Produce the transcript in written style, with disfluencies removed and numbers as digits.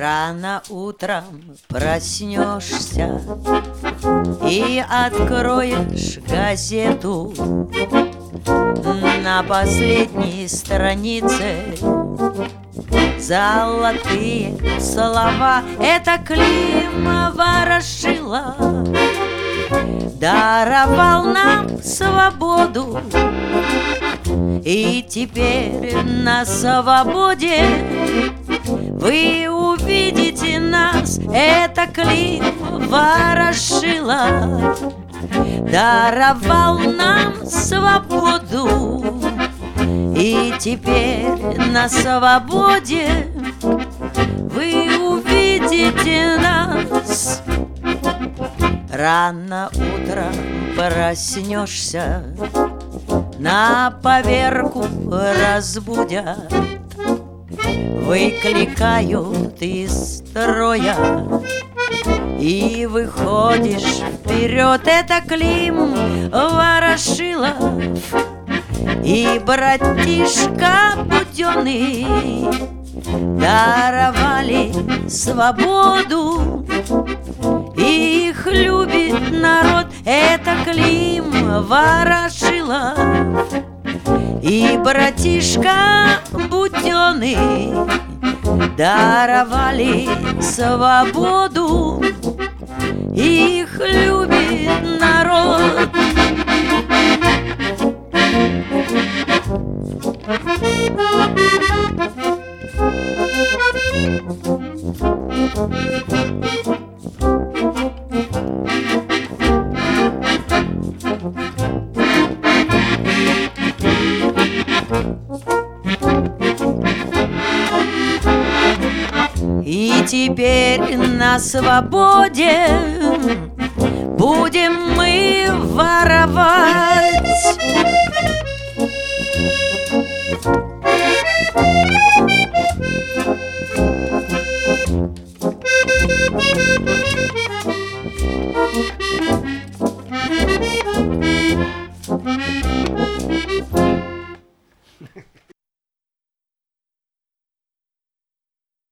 Рано утром проснешься и откроешь газету. На последней странице золотые слова. Это Клим Ворошилов даровал нам свободу, и теперь на свободе вы увидите нас. Это Клим Ворошилов даровал нам свободу, и теперь на свободе вы увидите нас. Рано утром проснешься, на поверку разбудят, выкликают из строя, и выходишь вперед. Это Клим Ворошилов и братишка Буденный даровали свободу, и их любит народ. Это Клим Ворошилов и братишка Буденный даровали свободу, их любит народ. И теперь на свободе будем мы воровать